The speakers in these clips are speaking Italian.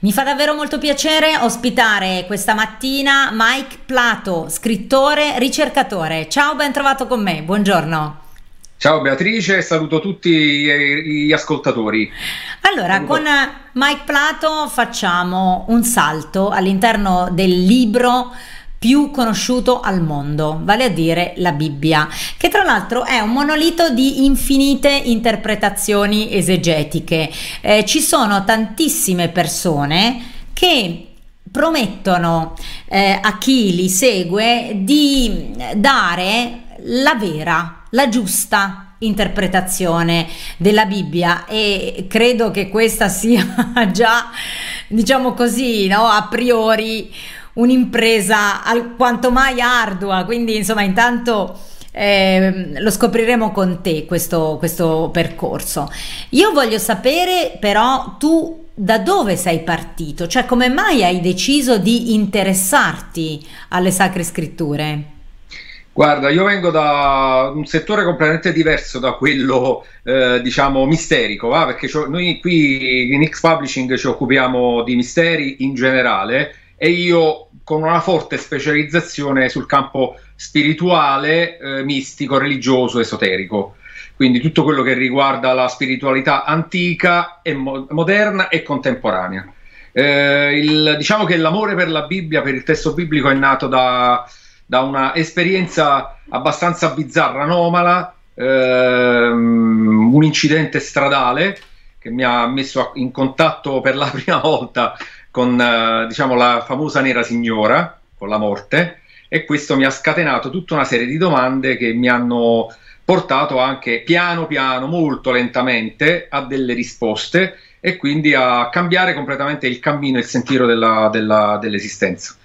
Mi fa davvero molto piacere ospitare questa mattina Mike Plato, scrittore, ricercatore. Ciao, ben trovato con me, buongiorno. Ciao Beatrice, saluto tutti gli ascoltatori. Allora, con Mike Plato facciamo un salto all'interno del libro più conosciuto al mondo, vale a dire la Bibbia, che tra l'altro è un monolito di infinite interpretazioni esegetiche. Ci sono tantissime persone che promettono a chi li segue di dare la vera, la giusta interpretazione della Bibbia, e credo che questa sia già, diciamo così, no, a priori un'impresa quanto mai ardua, quindi insomma intanto lo scopriremo con te questo percorso. Io voglio sapere però tu da dove sei partito, cioè come mai hai deciso di interessarti alle Sacre Scritture? Guarda, io vengo da un settore completamente diverso da quello, diciamo, misterico, va? Perché noi qui in X Publishing ci occupiamo di misteri in generale e io con una forte specializzazione sul campo spirituale, mistico, religioso, esoterico. Quindi tutto quello che riguarda la spiritualità antica, e moderna e contemporanea. Diciamo che l'amore per la Bibbia, per il testo biblico, è nato da una esperienza abbastanza bizzarra, anomala, un incidente stradale che mi ha messo in contatto per la prima volta con diciamo, la famosa nera signora, con la morte, e questo mi ha scatenato tutta una serie di domande che mi hanno portato anche piano piano, molto lentamente, a delle risposte e quindi a cambiare completamente il cammino e il sentiero dell'esistenza.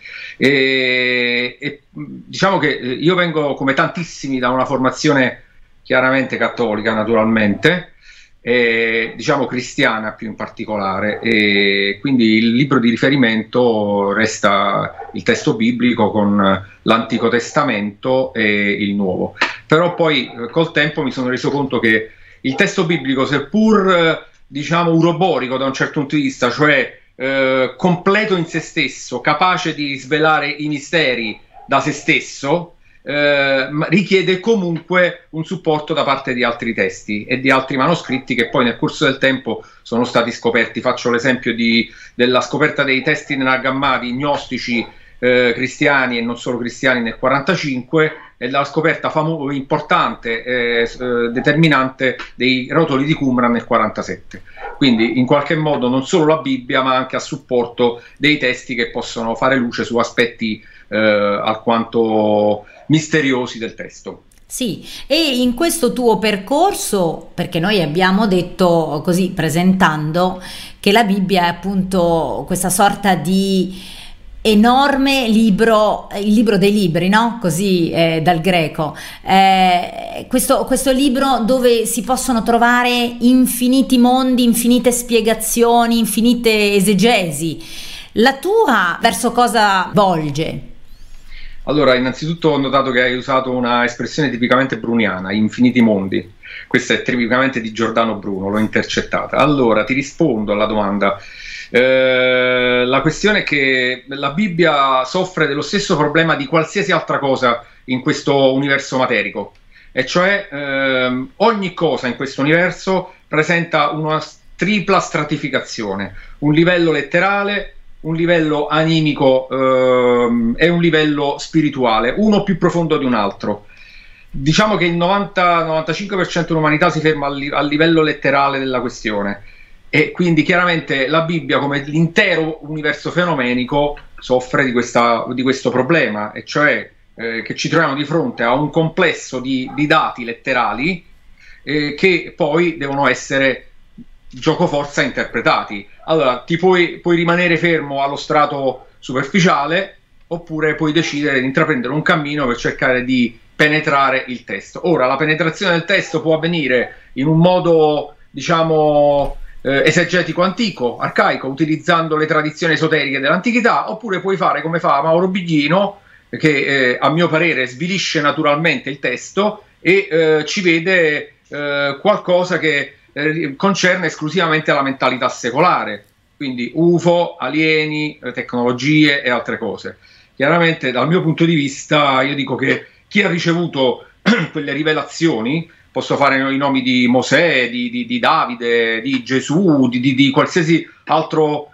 E diciamo che io vengo, come tantissimi, da una formazione chiaramente cattolica, naturalmente, e diciamo cristiana più in particolare, e quindi il libro di riferimento resta il testo biblico con l'Antico Testamento e il Nuovo. Però poi col tempo mi sono reso conto che il testo biblico, seppur diciamo uroborico da un certo punto di vista, cioè completo in se stesso, capace di svelare i misteri da se stesso, richiede comunque un supporto da parte di altri testi e di altri manoscritti che poi nel corso del tempo sono stati scoperti. Faccio l'esempio della scoperta dei testi Nag Hammadi gnostici cristiani e non solo cristiani nel 45, e la scoperta importante, determinante, dei rotoli di Qumran nel 47. Quindi in qualche modo non solo la Bibbia, ma anche a supporto dei testi che possono fare luce su aspetti alquanto misteriosi del testo. Sì, e in questo tuo percorso, perché noi abbiamo detto così presentando che la Bibbia è appunto questa sorta di enorme libro, il libro dei libri, no? Così dal greco, questo libro dove si possono trovare infiniti mondi, infinite spiegazioni, infinite esegesi. La tua verso cosa volge? Allora, innanzitutto ho notato che hai usato una espressione tipicamente bruniana, infiniti mondi. Questa è tipicamente di Giordano Bruno, l'ho intercettata. Allora, ti rispondo alla domanda. La questione è che la Bibbia soffre dello stesso problema di qualsiasi altra cosa in questo universo materico, e cioè ogni cosa in questo universo presenta una tripla stratificazione: un livello letterale, un livello animico e un livello spirituale, uno più profondo di un altro. Diciamo che il 90-95% dell'umanità si ferma al livello letterale della questione, e quindi chiaramente la Bibbia, come l'intero universo fenomenico, soffre di questo problema, e cioè che ci troviamo di fronte a un complesso di dati letterali che poi devono essere giocoforza interpretati. Allora ti puoi rimanere fermo allo strato superficiale, oppure puoi decidere di intraprendere un cammino per cercare di penetrare il testo. Ora, la penetrazione del testo può avvenire in un modo, diciamo, esegetico antico, arcaico, utilizzando le tradizioni esoteriche dell'antichità, oppure puoi fare come fa Mauro Biglino, che a mio parere svilisce naturalmente il testo e ci vede qualcosa che concerne esclusivamente la mentalità secolare. quindi UFO, alieni, tecnologie e altre cose. Chiaramente dal mio punto di vista io dico che chi ha ricevuto quelle rivelazioni, posso fare i nomi di Mosè, di Davide, di Gesù, di qualsiasi altro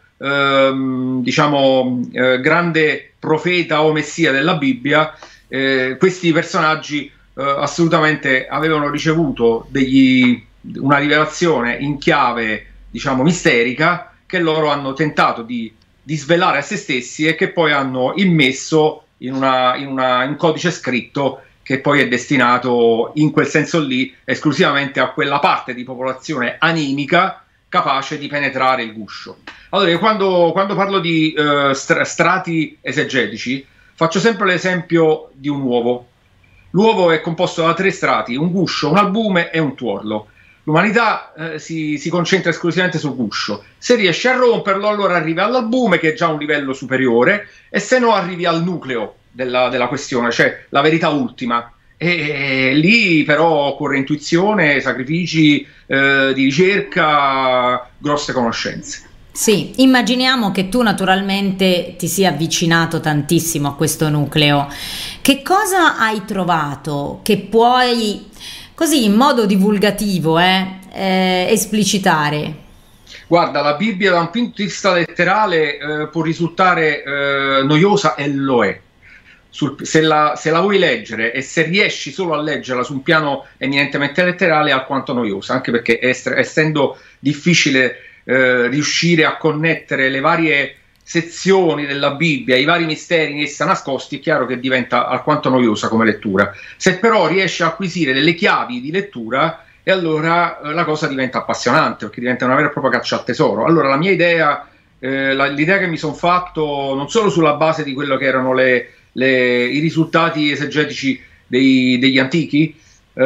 grande profeta o messia della Bibbia, questi personaggi assolutamente avevano ricevuto una rivelazione in chiave, diciamo, misterica, che loro hanno tentato di svelare a se stessi e che poi hanno immesso in un codice scritto che poi è destinato in quel senso lì esclusivamente a quella parte di popolazione animica capace di penetrare il guscio. Allora, quando parlo di strati esegetici, faccio sempre l'esempio di un uovo. L'uovo è composto da 3 strati: un guscio, un albume e un tuorlo. L'umanità si concentra esclusivamente sul guscio. Se riesci a romperlo, allora arrivi all'albume, che è già un livello superiore, e se no arrivi al nucleo della questione, cioè la verità ultima. E lì però occorre intuizione, sacrifici di ricerca, grosse conoscenze. Sì, immaginiamo che tu naturalmente ti sia avvicinato tantissimo a questo nucleo. Che cosa hai trovato che puoi, così in modo divulgativo, esplicitare? Guarda, la Bibbia da un punto di vista letterale può risultare noiosa, e lo è. Se la vuoi leggere e se riesci solo a leggerla su un piano eminentemente letterale, è alquanto noiosa, anche perché essendo difficile riuscire a connettere le varie sezioni della Bibbia, i vari misteri in essa nascosti, è chiaro che diventa alquanto noiosa come lettura. Se però riesci a acquisire delle chiavi di lettura, e allora la cosa diventa appassionante, perché diventa una vera e propria caccia al tesoro. Allora la mia idea, l'idea che mi sono fatto, non solo sulla base di quello che erano i risultati esegetici degli antichi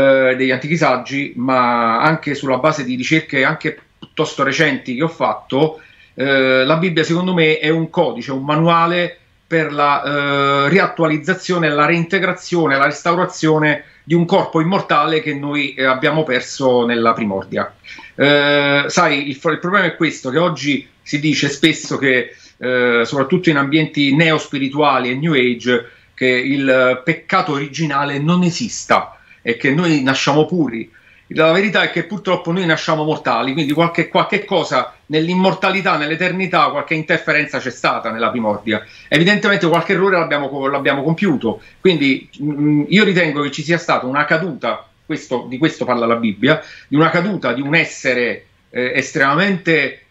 saggi, ma anche sulla base di ricerche anche piuttosto recenti che ho fatto, la Bibbia secondo me è un codice, un manuale per la riattualizzazione, la reintegrazione, la restaurazione di un corpo immortale che noi abbiamo perso nella primordia. Sai, il problema è questo, che oggi si dice spesso che soprattutto in ambienti neospirituali e New Age, che il peccato originale non esista e che noi nasciamo puri. La verità è che purtroppo noi nasciamo mortali, quindi qualche cosa nell'immortalità, nell'eternità, qualche interferenza c'è stata nella primordia. Evidentemente qualche errore l'abbiamo compiuto, quindi io ritengo che ci sia stata una caduta, di questo parla la Bibbia, di una caduta di un essere estremamente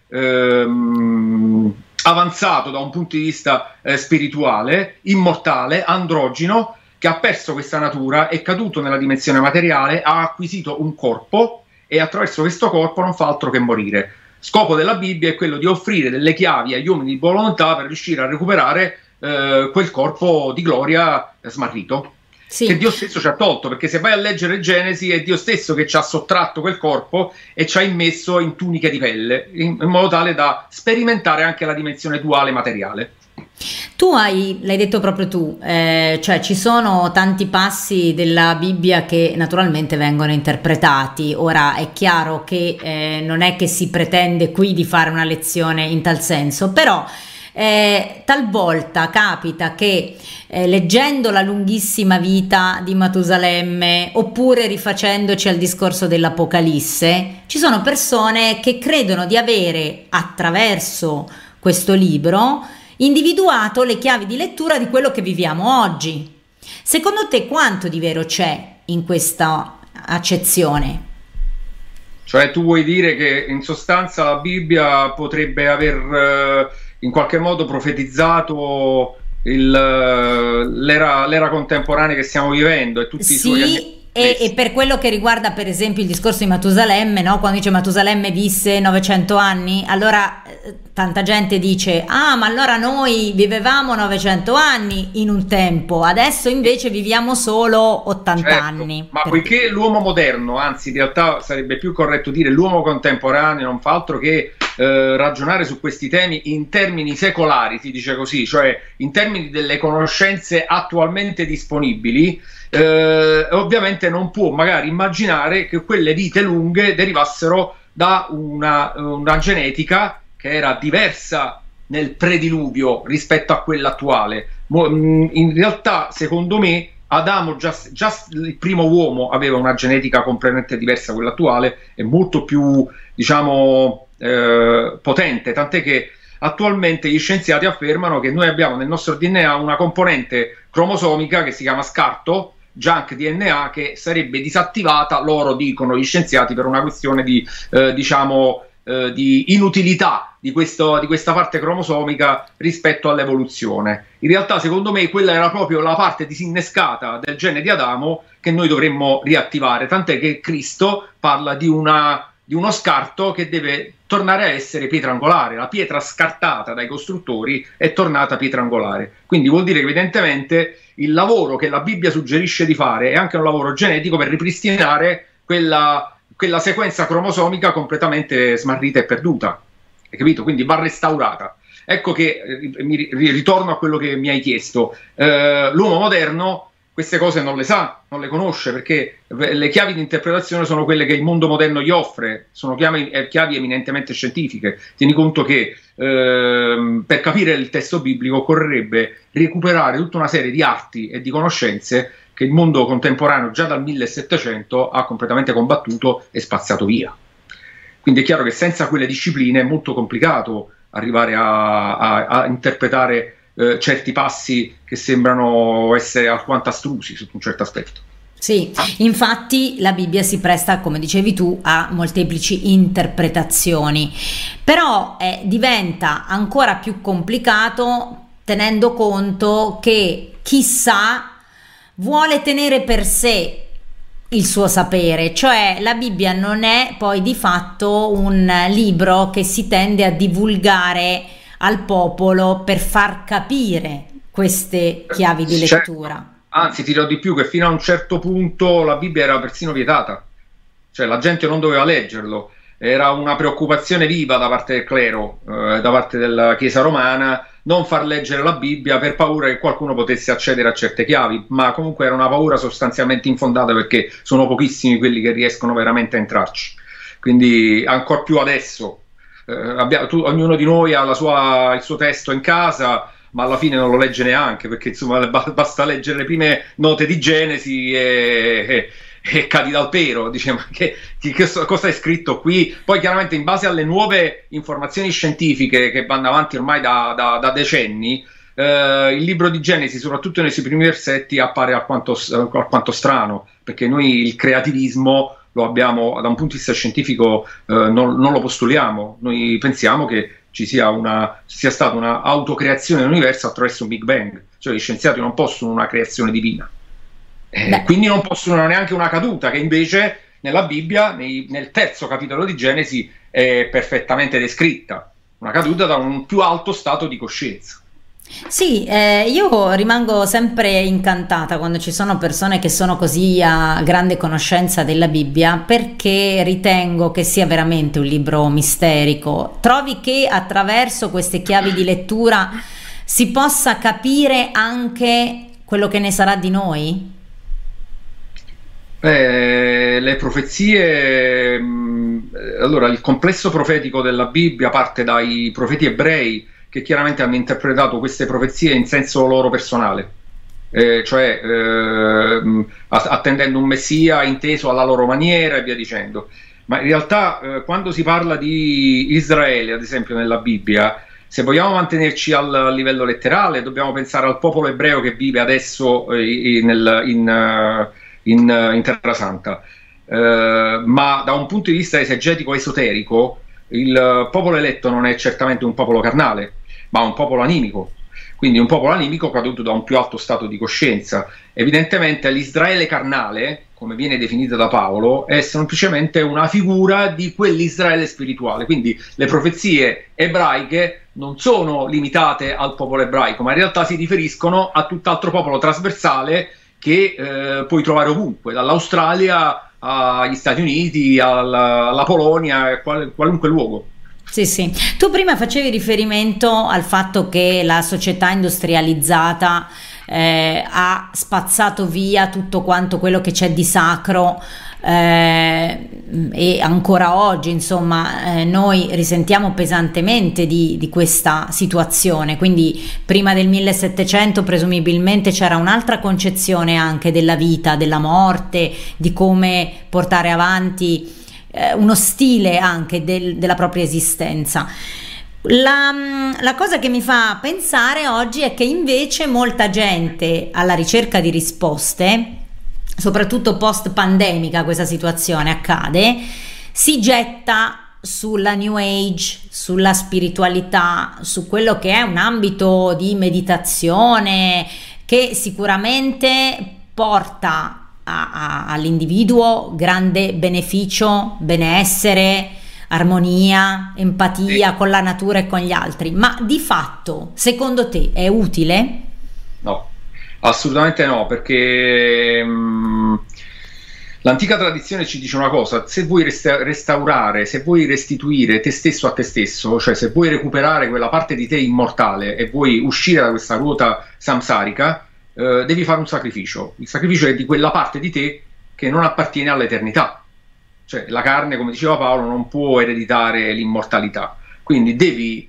avanzato da un punto di vista spirituale, immortale, androgino, che ha perso questa natura, è caduto nella dimensione materiale, ha acquisito un corpo e attraverso questo corpo non fa altro che morire. Scopo della Bibbia è quello di offrire delle chiavi agli uomini di buona volontà per riuscire a recuperare quel corpo di gloria smarrito, sì, che Dio stesso ci ha tolto, perché se vai a leggere Genesi è Dio stesso che ci ha sottratto quel corpo e ci ha immesso in tuniche di pelle, in modo tale da sperimentare anche la dimensione duale materiale. Tu l'hai detto proprio tu, cioè ci sono tanti passi della Bibbia che naturalmente vengono interpretati. Ora è chiaro che non è che si pretende qui di fare una lezione in tal senso, però talvolta capita che leggendo la lunghissima vita di Matusalemme oppure rifacendoci al discorso dell'Apocalisse, ci sono persone che credono di avere attraverso questo libro individuato le chiavi di lettura di quello che viviamo oggi. Secondo te quanto di vero c'è in questa accezione? Cioè tu vuoi dire che in sostanza la Bibbia potrebbe aver in qualche modo profetizzato l'era contemporanea che stiamo vivendo e tutti i suoi e per quello che riguarda per esempio il discorso di Matusalemme, no? Quando dice Matusalemme visse 900 anni, allora tanta gente dice ma allora noi vivevamo 900 anni in un tempo, adesso invece viviamo solo 80 anni. Ma poiché l'uomo moderno, anzi in realtà sarebbe più corretto dire l'uomo contemporaneo, non fa altro che ragionare su questi temi in termini secolari, si dice così, cioè in termini delle conoscenze attualmente disponibili, ovviamente non può magari immaginare che quelle vite lunghe derivassero da una genetica che era diversa nel prediluvio rispetto a quella attuale. In realtà, secondo me, Adamo, già il primo uomo, aveva una genetica completamente diversa da quella attuale e molto più, diciamo, potente, tant'è che attualmente gli scienziati affermano che noi abbiamo nel nostro DNA una componente cromosomica che si chiama scarto, junk DNA, che sarebbe disattivata, loro dicono gli scienziati, per una questione di di inutilità di questa parte cromosomica rispetto all'evoluzione. In realtà, secondo me, quella era proprio la parte disinnescata del gene di Adamo che noi dovremmo riattivare, tant'è che Cristo parla di uno scarto che deve tornare a essere pietra angolare. La pietra scartata dai costruttori è tornata pietra angolare. Quindi vuol dire che evidentemente il lavoro che la Bibbia suggerisce di fare è anche un lavoro genetico per ripristinare quella sequenza cromosomica completamente smarrita e perduta, hai capito? Quindi va restaurata. Ecco che mi ritorno a quello che mi hai chiesto. L'uomo moderno queste cose non le sa, non le conosce, perché le chiavi di interpretazione sono quelle che il mondo moderno gli offre, sono chiavi eminentemente scientifiche. Tieni conto che per capire il testo biblico occorrerebbe recuperare tutta una serie di arti e di conoscenze che il mondo contemporaneo già dal 1700 ha completamente combattuto e spazzato via. Quindi è chiaro che senza quelle discipline è molto complicato arrivare a interpretare certi passi che sembrano essere alquanto astrusi sotto un certo aspetto. Sì, infatti la Bibbia si presta, come dicevi tu, a molteplici interpretazioni, però diventa ancora più complicato tenendo conto che chissà vuole tenere per sé il suo sapere, cioè la Bibbia non è poi di fatto un libro che si tende a divulgare al popolo per far capire queste chiavi di lettura. Certo. Anzi, ti dirò di più, che fino a un certo punto la Bibbia era persino vietata, cioè la gente non doveva leggerlo, era una preoccupazione viva da parte del clero, da parte della Chiesa romana, non far leggere la Bibbia per paura che qualcuno potesse accedere a certe chiavi, ma comunque era una paura sostanzialmente infondata, perché sono pochissimi quelli che riescono veramente a entrarci. Quindi ancor più adesso, ognuno di noi ha il suo testo in casa, ma alla fine non lo legge neanche, perché insomma basta leggere le prime note di Genesi e cadi dal pero, diciamo, cosa è scritto qui. Poi chiaramente in base alle nuove informazioni scientifiche che vanno avanti ormai da decenni, il libro di Genesi, soprattutto nei suoi primi versetti, appare alquanto strano, perché noi il creativismo lo abbiamo, da un punto di vista scientifico, non lo postuliamo. Noi pensiamo che ci sia stata una autocreazione dell'universo attraverso un Big Bang, cioè gli scienziati non possono una creazione divina. Quindi non possono neanche una caduta, che invece nella Bibbia, nel terzo capitolo di Genesi, è perfettamente descritta, una caduta da un più alto stato di coscienza. Sì, io rimango sempre incantata quando ci sono persone che sono così a grande conoscenza della Bibbia, perché ritengo che sia veramente un libro misterico. Trovi che attraverso queste chiavi di lettura si possa capire anche quello che ne sarà di noi? Le profezie, allora il complesso profetico della Bibbia parte dai profeti ebrei, che chiaramente hanno interpretato queste profezie in senso loro personale, cioè attendendo un messia inteso alla loro maniera e via dicendo. Ma in realtà quando si parla di Israele, ad esempio nella Bibbia, se vogliamo mantenerci al livello letterale, dobbiamo pensare al popolo ebreo che vive adesso in Terra Santa, ma da un punto di vista esegetico esoterico il popolo eletto non è certamente un popolo carnale, ma un popolo animico, quindi un popolo animico caduto da un più alto stato di coscienza. Evidentemente l'Israele carnale, come viene definita da Paolo, è semplicemente una figura di quell'Israele spirituale. Quindi le profezie ebraiche non sono limitate al popolo ebraico, ma in realtà si riferiscono a tutt'altro popolo trasversale che puoi trovare ovunque, dall'Australia agli Stati Uniti, alla Polonia, qualunque luogo. Sì, sì. Tu prima facevi riferimento al fatto che la società industrializzata ha spazzato via tutto quanto quello che c'è di sacro e ancora oggi, insomma, noi risentiamo pesantemente di questa situazione. Quindi prima del 1700 presumibilmente c'era un'altra concezione anche della vita, della morte, di come portare avanti uno stile anche della propria esistenza. La cosa che mi fa pensare oggi è che invece molta gente alla ricerca di risposte, soprattutto post pandemica questa situazione accade, si getta sulla New Age, sulla spiritualità, su quello che è un ambito di meditazione che sicuramente porta all'individuo grande beneficio, benessere, armonia, empatia con la natura e con gli altri. Ma di fatto, secondo te, è utile? No, assolutamente no, perché l'antica tradizione ci dice una cosa: se vuoi restaurare, se vuoi restituire te stesso a te stesso, cioè se vuoi recuperare quella parte di te immortale e vuoi uscire da questa ruota samsarica, devi fare un sacrificio. Il sacrificio è di quella parte di te che non appartiene all'eternità. Cioè la carne, come diceva Paolo, non può ereditare l'immortalità, quindi devi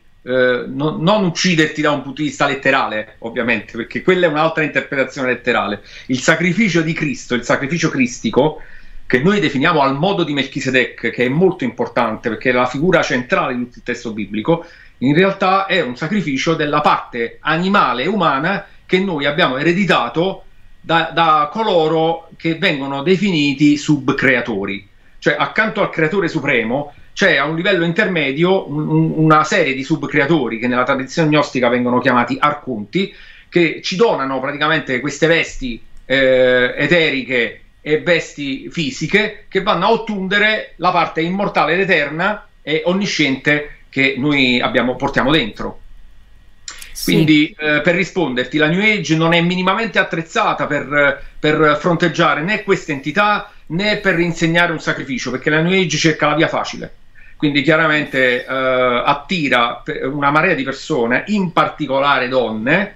non ucciderti da un punto di vista letterale, ovviamente, perché quella è un'altra interpretazione letterale. Il sacrificio di Cristo, il sacrificio cristico, che noi definiamo al modo di Melchisedec, che è molto importante perché è la figura centrale di tutto il testo biblico, in realtà è un sacrificio della parte animale e umana che noi abbiamo ereditato da coloro che vengono definiti subcreatori. Cioè, accanto al creatore supremo c'è a un livello intermedio una serie di subcreatori che nella tradizione gnostica vengono chiamati arconti, che ci donano praticamente queste vesti eteriche e vesti fisiche che vanno a ottundere la parte immortale ed eterna e onnisciente che noi portiamo dentro. Sì. Quindi per risponderti, la New Age non è minimamente attrezzata per fronteggiare né queste entità né per insegnare un sacrificio, perché la New Age cerca la via facile. Quindi chiaramente attira una marea di persone, in particolare donne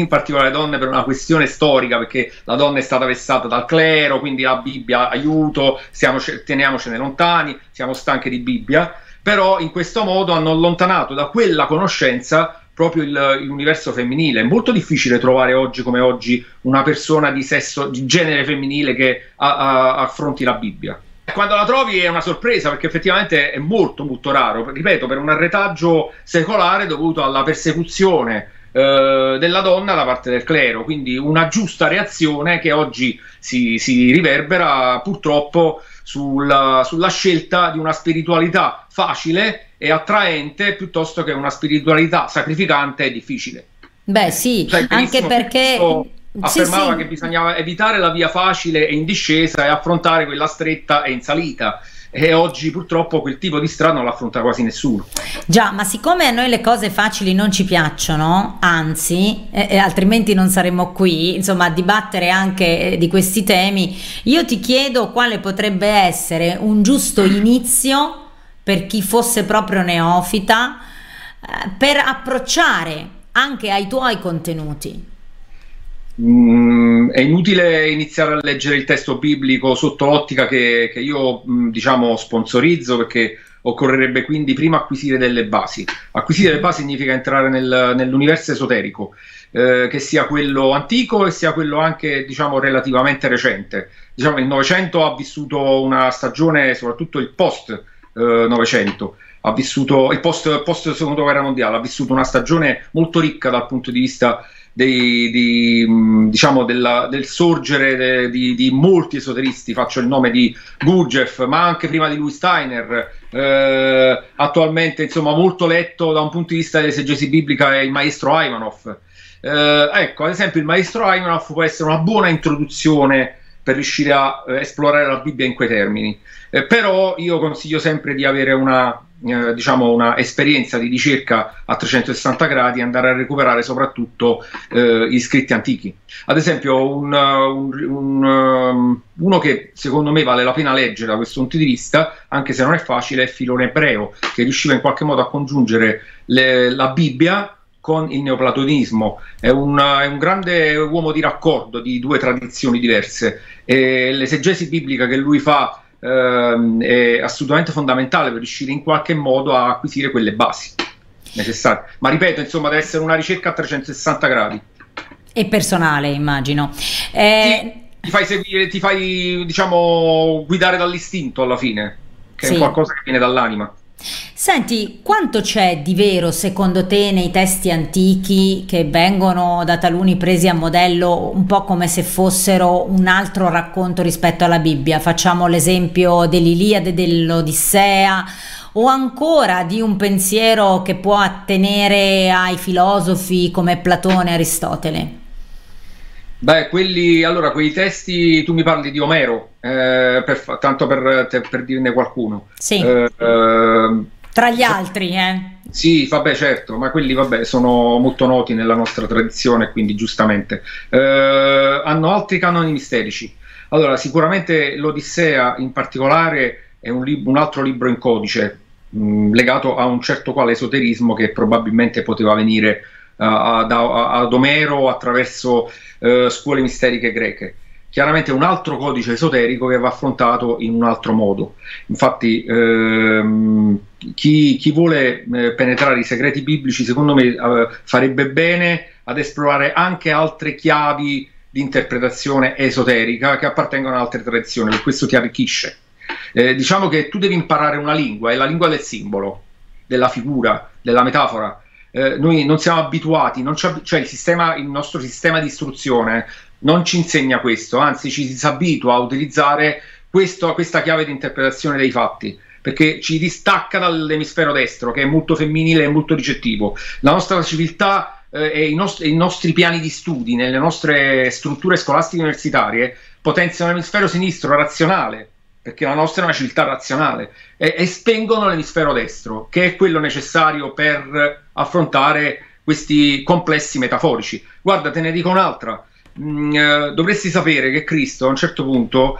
per una questione storica, perché la donna è stata vessata dal clero, quindi la Bibbia aiuto, teniamocene lontani, siamo stanchi di Bibbia, però in questo modo hanno allontanato da quella conoscenza proprio l'universo femminile. È molto difficile trovare oggi come oggi una persona di genere femminile che affronti la Bibbia. Quando la trovi è una sorpresa, perché effettivamente è molto molto raro, ripeto, per un arretaggio secolare dovuto alla persecuzione della donna da parte del clero, quindi una giusta reazione che oggi si riverbera purtroppo sulla scelta di una spiritualità facile e attraente piuttosto che una spiritualità sacrificante e difficile. Beh sì, anche perché affermava che bisognava evitare la via facile e in discesa e affrontare quella stretta e in salita, e oggi purtroppo quel tipo di strada non l'affronta quasi nessuno. Già, ma siccome a noi le cose facili non ci piacciono, anzi, altrimenti non saremmo qui, insomma, a dibattere anche di questi temi, io ti chiedo quale potrebbe essere un giusto inizio per chi fosse proprio neofita per approcciare anche ai tuoi contenuti. È inutile iniziare a leggere il testo biblico sotto l'ottica che io diciamo sponsorizzo, perché occorrerebbe quindi prima acquisire delle basi. Acquisire le basi significa entrare nell'universo esoterico, che sia quello antico e sia quello anche diciamo relativamente recente. Diciamo il Novecento ha vissuto una stagione, soprattutto il post Novecento ha vissuto il post seconda guerra mondiale, ha vissuto una stagione molto ricca dal punto di vista diciamo del sorgere di molti esoteristi. Faccio il nome di Gurdjieff, ma anche prima di lui Steiner, attualmente insomma molto letto da un punto di vista dell'esegesi biblica è il maestro Ivanov. Ecco, ad esempio il maestro Ivanov può essere una buona introduzione per riuscire a esplorare la Bibbia in quei termini, però io consiglio sempre di avere una esperienza di ricerca a 360 gradi e andare a recuperare soprattutto gli scritti antichi. Ad esempio uno che secondo me vale la pena leggere da questo punto di vista, anche se non è facile, è Filone Ebreo, che riusciva in qualche modo a congiungere la Bibbia con il neoplatonismo. È un grande uomo di raccordo di due tradizioni diverse, e l'esegesi biblica che lui fa è è assolutamente fondamentale per riuscire in qualche modo a acquisire quelle basi necessarie. Ma ripeto, insomma, deve essere una ricerca a 360 gradi. E personale, immagino. Ti fai seguire, ti fai, diciamo, guidare dall'istinto alla fine, che è qualcosa che viene dall'anima. Senti, quanto c'è di vero secondo te nei testi antichi che vengono da taluni presi a modello un po' come se fossero un altro racconto rispetto alla Bibbia? Facciamo l'esempio dell'Iliade, dell'Odissea, o ancora di un pensiero che può attenere ai filosofi come Platone e Aristotele? Beh, quei testi, tu mi parli di Omero, tanto per dirne qualcuno. Sì, tra gli altri, Sì, vabbè, certo, ma quelli, vabbè, sono molto noti nella nostra tradizione, quindi giustamente. Hanno altri canoni misterici. Allora, sicuramente l'Odissea in particolare è un altro libro in codice, legato a un certo quale esoterismo che probabilmente poteva venire ad Omero attraverso scuole misteriche greche. Chiaramente è un altro codice esoterico che va affrontato in un altro modo. Infatti chi vuole penetrare i segreti biblici, secondo me farebbe bene ad esplorare anche altre chiavi di interpretazione esoterica che appartengono ad altre tradizioni, per questo ti arricchisce. Diciamo che tu devi imparare una lingua, è la lingua del simbolo, della figura, della metafora. Noi non siamo abituati, cioè il nostro sistema di istruzione non ci insegna questo, anzi ci disabitua a utilizzare questa chiave di interpretazione dei fatti, perché ci distacca dall'emisfero destro, che è molto femminile e molto ricettivo. La nostra civiltà e i nostri piani di studi, nelle nostre strutture scolastiche universitarie, potenziano l'emisfero sinistro razionale, perché la nostra è una civiltà razionale, e spengono l'emisfero destro, che è quello necessario per affrontare questi complessi metaforici. Guarda, te ne dico un'altra. Dovresti sapere che Cristo a un certo punto,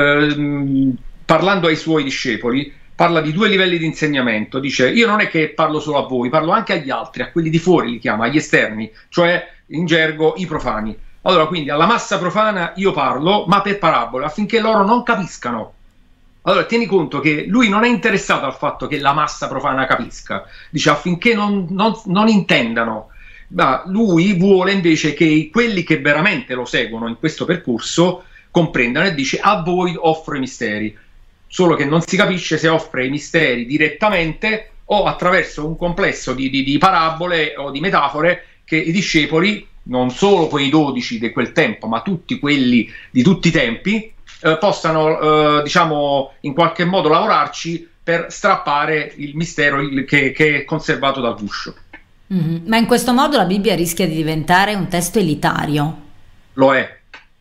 parlando ai suoi discepoli, parla di due livelli di insegnamento. Dice: io non è che parlo solo a voi, parlo anche agli altri, a quelli di fuori, li chiama, agli esterni, cioè in gergo i profani. Allora, quindi alla massa profana io parlo, ma per parabole, affinché loro non capiscano. Allora, tieni conto che lui non è interessato al fatto che la massa profana capisca, dice affinché non intendano, ma lui vuole invece che quelli che veramente lo seguono in questo percorso comprendano, e dice: a voi offro i misteri, solo che non si capisce se offre i misteri direttamente o attraverso un complesso di parabole o di metafore che i discepoli, non solo quei 12 di quel tempo, ma tutti quelli di tutti i tempi, possano diciamo in qualche modo lavorarci per strappare il mistero che è conservato dal guscio. Ma in questo modo la Bibbia rischia di diventare un testo elitario. Lo è,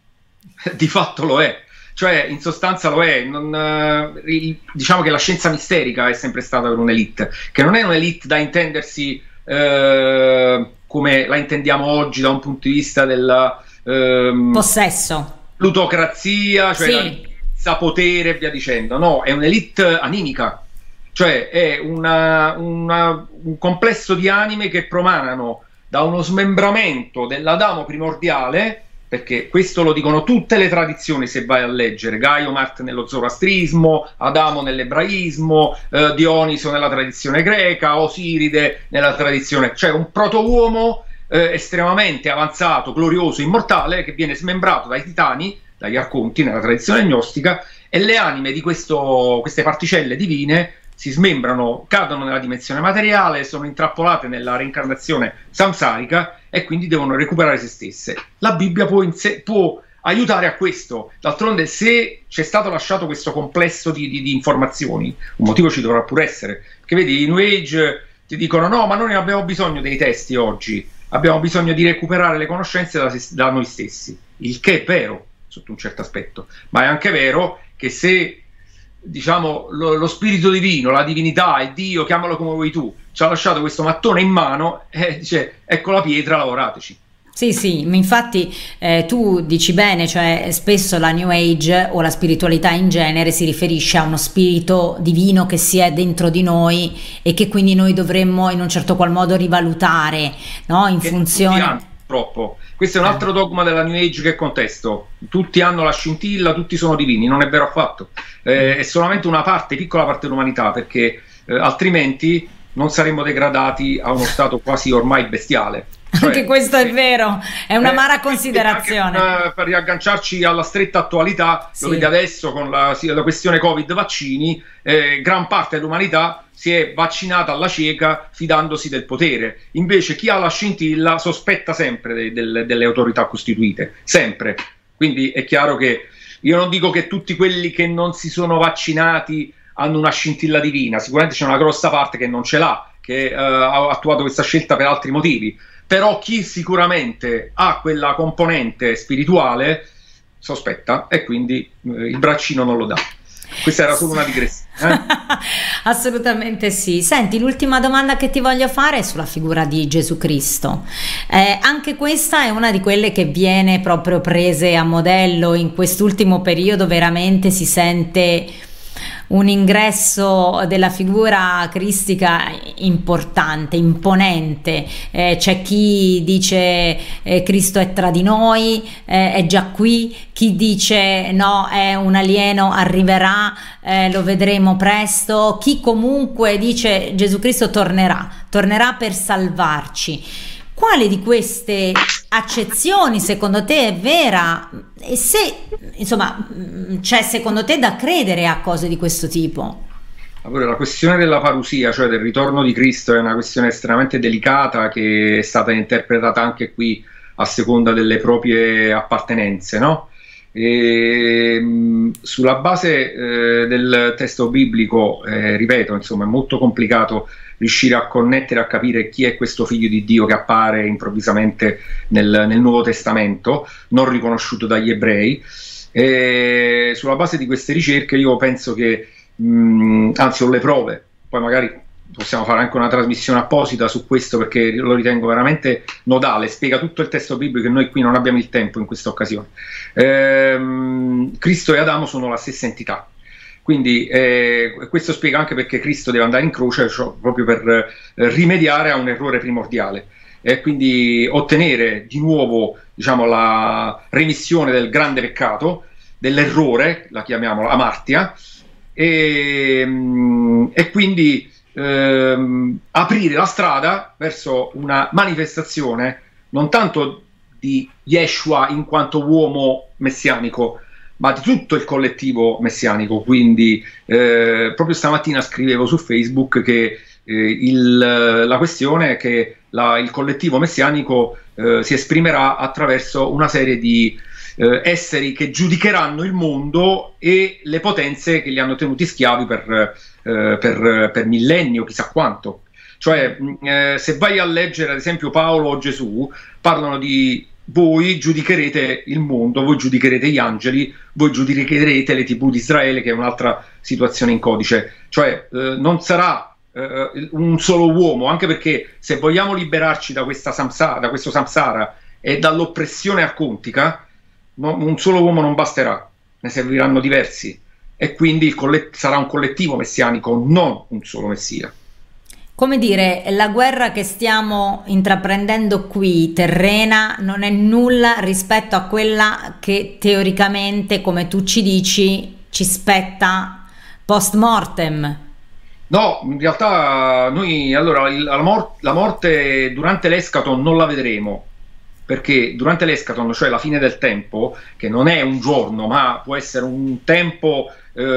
di fatto lo è, cioè in sostanza lo è. Diciamo che la scienza misterica è sempre stata per un'elite, che non è un'elite da intendersi come la intendiamo oggi da un punto di vista del possesso, plutocrazia, cioè la potere e via dicendo. No, è un'elite animica, cioè è un complesso di anime che promanano da uno smembramento dell'Adamo primordiale, perché questo lo dicono tutte le tradizioni, se vai a leggere Gaio Mart nello zoroastrismo, Adamo nell'ebraismo, Dioniso nella tradizione greca, Osiride nella tradizione, cioè un protouomo estremamente avanzato, glorioso, immortale, che viene smembrato dai titani, dagli arconti nella tradizione gnostica, e le anime di queste particelle divine si smembrano, cadono nella dimensione materiale, sono intrappolate nella reincarnazione samsarica e quindi devono recuperare se stesse. La Bibbia può aiutare a questo. D'altronde, se c'è stato lasciato questo complesso di informazioni, un motivo ci dovrà pure essere, perché vedi, i New Age ti dicono: no, ma noi non abbiamo bisogno dei testi oggi, abbiamo bisogno di recuperare le conoscenze da noi stessi, il che è vero sotto un certo aspetto, ma è anche vero che se, diciamo, lo spirito divino, la divinità, il Dio, chiamalo come vuoi tu, ci ha lasciato questo mattone in mano, dice: ecco la pietra, lavorateci. Sì, infatti tu dici bene, cioè spesso la New Age o la spiritualità in genere si riferisce a uno spirito divino che si è dentro di noi e che quindi noi dovremmo in un certo qual modo rivalutare, no? In funzione... purtroppo. Questo è un altro dogma della New Age che contesto. Tutti hanno la scintilla, tutti sono divini. Non è vero affatto. È solamente una parte, piccola parte dell'umanità, perché altrimenti non saremmo degradati a uno stato quasi ormai bestiale. Cioè, anche questo è vero, è un'amara considerazione. Per riagganciarci alla stretta attualità, lo vedi adesso con la questione Covid vaccini, gran parte dell'umanità si è vaccinata alla cieca fidandosi del potere. Invece chi ha la scintilla sospetta sempre delle autorità costituite, sempre. Quindi è chiaro che io non dico che tutti quelli che non si sono vaccinati hanno una scintilla divina, sicuramente c'è una grossa parte che non ce l'ha, che ha attuato questa scelta per altri motivi. Però chi sicuramente ha quella componente spirituale sospetta e quindi il braccino non lo dà. Questa era solo una digressione. Assolutamente sì. Senti, l'ultima domanda che ti voglio fare è sulla figura di Gesù Cristo. Anche questa è una di quelle che viene proprio prese a modello in quest'ultimo periodo, veramente si sente un ingresso della figura cristica importante, imponente. C'è chi dice Cristo è tra di noi, è già qui, chi dice no, è un alieno, arriverà, lo vedremo presto, chi comunque dice Gesù Cristo tornerà per salvarci. Quale di queste accezioni secondo te è vera? E se, insomma, c'è secondo te da credere a cose di questo tipo? Allora, la questione della parusia, cioè del ritorno di Cristo, è una questione estremamente delicata che è stata interpretata anche qui a seconda delle proprie appartenenze, no? Sulla base del testo biblico, ripeto, insomma, è molto complicato riuscire a connettere, a capire chi è questo figlio di Dio che appare improvvisamente nel Nuovo Testamento, non riconosciuto dagli ebrei. Sulla base di queste ricerche io penso che, anzi ho le prove, poi magari possiamo fare anche una trasmissione apposita su questo perché lo ritengo veramente nodale, spiega tutto il testo biblico e noi qui non abbiamo il tempo in questa occasione. Cristo e Adamo sono la stessa entità. Quindi questo spiega anche perché Cristo deve andare in croce, cioè, proprio per rimediare a un errore primordiale e quindi ottenere di nuovo, diciamo, la remissione del grande peccato, dell'errore, la chiamiamo amartia, e quindi aprire la strada verso una manifestazione non tanto di Yeshua in quanto uomo messianico, ma di tutto il collettivo messianico. Quindi proprio stamattina scrivevo su Facebook che la questione è che il collettivo messianico si esprimerà attraverso una serie di esseri che giudicheranno il mondo e le potenze che li hanno tenuti schiavi per millenni o chissà quanto. Cioè, se vai a leggere ad esempio Paolo o Gesù, parlano di voi giudicherete il mondo, voi giudicherete gli angeli, voi giudicherete le tribù di Israele, che è un'altra situazione in codice. Cioè non sarà un solo uomo, anche perché se vogliamo liberarci da questo samsara e dall'oppressione arcontica, un solo uomo non basterà, ne serviranno diversi, e quindi sarà un collettivo messianico, non un solo messia. Come dire, la guerra che stiamo intraprendendo qui, terrena, non è nulla rispetto a quella che teoricamente, come tu ci dici, ci spetta post mortem. No, in realtà noi, allora, la morte durante l'escaton non la vedremo, perché durante l'escaton, cioè la fine del tempo, che non è un giorno, ma può essere un tempo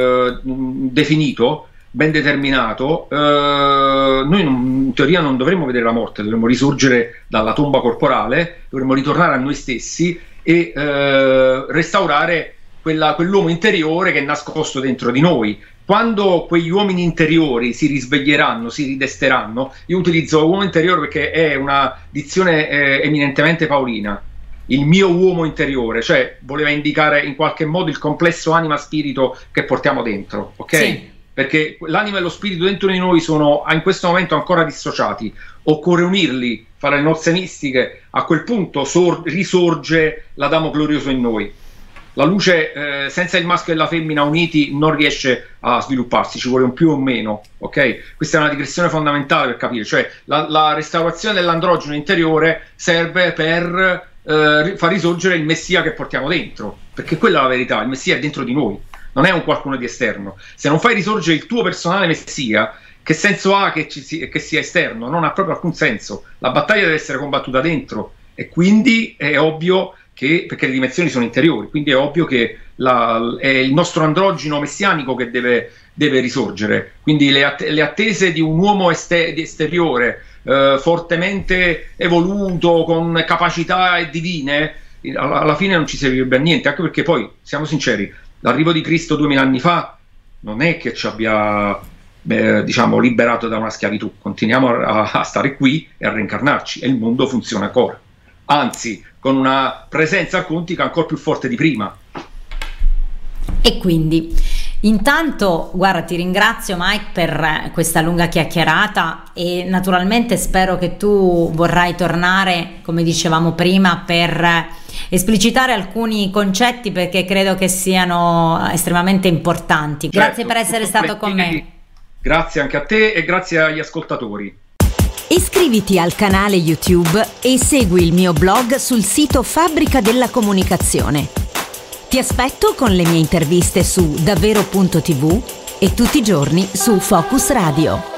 definito, ben determinato, noi in teoria non dovremmo vedere la morte, dovremmo risorgere dalla tomba corporale, dovremmo ritornare a noi stessi e restaurare quell'uomo interiore che è nascosto dentro di noi. Quando quegli uomini interiori si risveglieranno, si ridesteranno, io utilizzo uomo interiore perché è una dizione eminentemente paolina, il mio uomo interiore, cioè voleva indicare in qualche modo il complesso anima-spirito che portiamo dentro, ok? Sì. Perché l'anima e lo spirito dentro di noi sono in questo momento ancora dissociati, occorre unirli, fare le nozze mistiche, a quel punto risorge l'Adamo glorioso in noi. La luce senza il maschio e la femmina uniti non riesce a svilupparsi, ci vuole un più o un meno, ok? Questa è una digressione fondamentale per capire, cioè la restaurazione dell'androgeno interiore serve per far risorgere il messia che portiamo dentro, perché quella è la verità, il messia è dentro di noi, non è un qualcuno di esterno. Se non fai risorgere il tuo personale messia, che senso ha che sia esterno? Non ha proprio alcun senso. La battaglia deve essere combattuta dentro, e quindi è ovvio che, perché le dimensioni sono interiori, quindi è ovvio che è il nostro androgeno messianico che deve risorgere. Quindi le attese di un uomo esteriore fortemente evoluto, con capacità divine, alla fine non ci servirebbe a niente, anche perché poi, siamo sinceri, l'arrivo di Cristo 2000 anni fa non è che ci abbia diciamo liberato da una schiavitù, continuiamo a stare qui e a reincarnarci, e il mondo funziona ancora, anzi con una presenza quantica ancora più forte di prima. E quindi intanto, guarda, ti ringrazio Mike per questa lunga chiacchierata, e naturalmente spero che tu vorrai tornare, come dicevamo prima, per esplicitare alcuni concetti, perché credo che siano estremamente importanti. Certo, grazie per essere stato con me. Grazie anche a te e grazie agli ascoltatori. Iscriviti al canale YouTube e segui il mio blog sul sito Fabbrica della Comunicazione. Ti aspetto con le mie interviste su davvero.tv e tutti i giorni su Focus Radio.